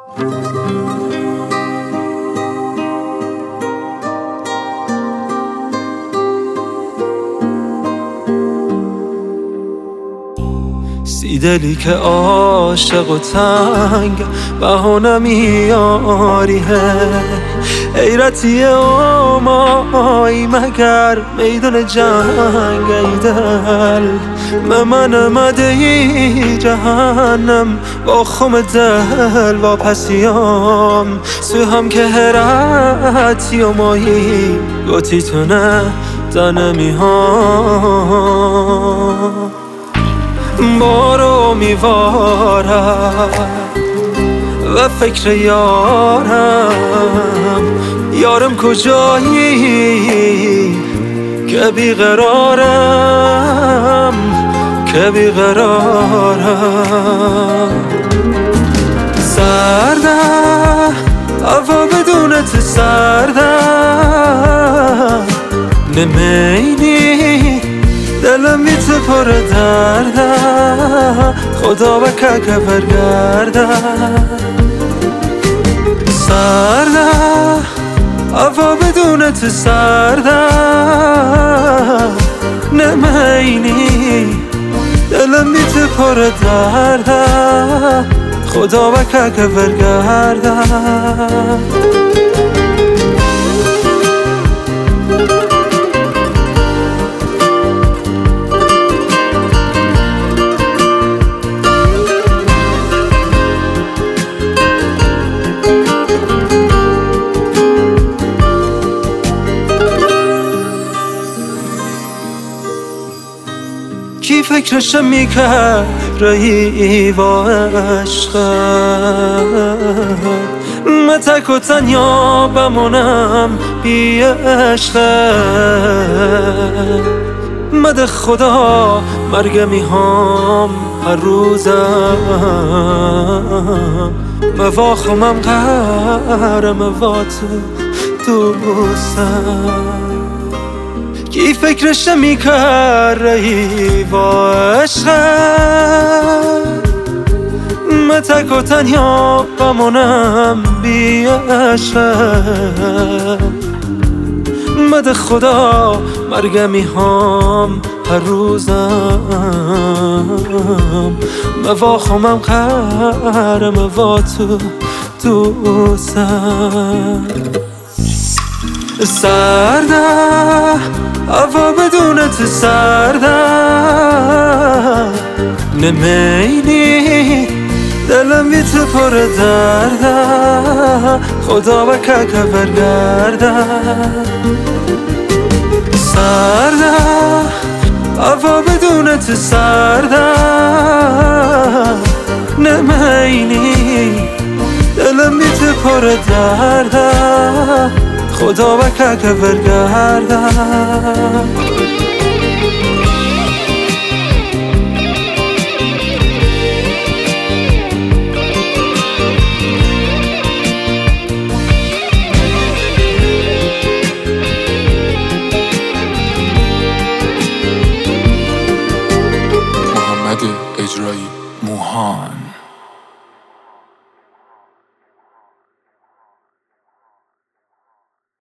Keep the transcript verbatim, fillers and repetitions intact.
دلی که عاشق و تنگ بهانه میاری حیرتی آمایی مگر میدون جنگ ای دل به من مده جهنم با خم دل و پسیام سو هم که هرتی و مایی گوتی تو نه دنمی ها بارو میوارم و فکر یارم یارم کجایی که بیقرارم که بیقرارم سرده هوا بدون تو سرده نمینی دلم می تو پر درده خدا و که که برگرده سرده هوا بدون تو سرده نمینی دلم می تو پر درده خدا و که که برگرده کی فکرش میکرد رهی و عشقت من تک و تنیا بمونم بی عشقت مده خدا مرگ میهام هر روزم مواخمم قهرم و تو دوستم کی فکرش میکرد رهی و عشقت من تک و تنیا بمونم بی عشقت مده خدا مرگ میهام هر روزم مواخمم قهرم و تو دوستم سرده هوا بدون تو سرده نمینی دلم بی تو پر درده خدا و که که برگرده سرده هوا بدون تو سرده نمینی دلم بی تو پر درده خدا و که که برگردم